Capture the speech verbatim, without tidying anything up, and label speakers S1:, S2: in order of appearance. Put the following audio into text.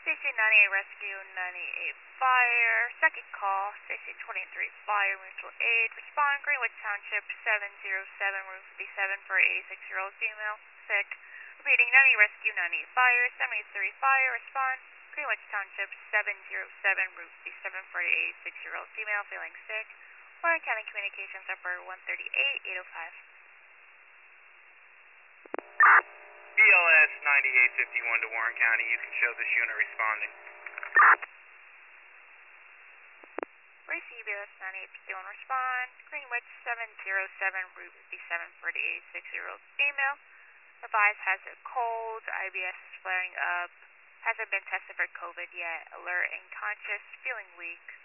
S1: Station ninety-eight Rescue, ninety-eight Fire. Second call, Station twenty-three Fire, mutual aid. Respond, Greenwich Township, seven zero seven, Route fifty-seven for eighty-six-year-old female, sick. Repeating, ninety Rescue, ninety-eight Fire, seventy-three Fire. Respond, Greenwich Township, seven zero seven, Route fifty-seven for eighty-six-year-old female, feeling sick. Warren County Communications, upper one thirty-eight, eight oh five.
S2: B L S ninety-eight fifty-one to Warren County. You can show this unit responding.
S1: Receive B L S ninety-eight fifty-one, respond. Greenwich seven zero seven, Route fifty-seven for the eighty-six-year-old female. Advised has a cold, I B S is flaring up, hasn't been tested for COVID yet, alert and conscious, feeling weak.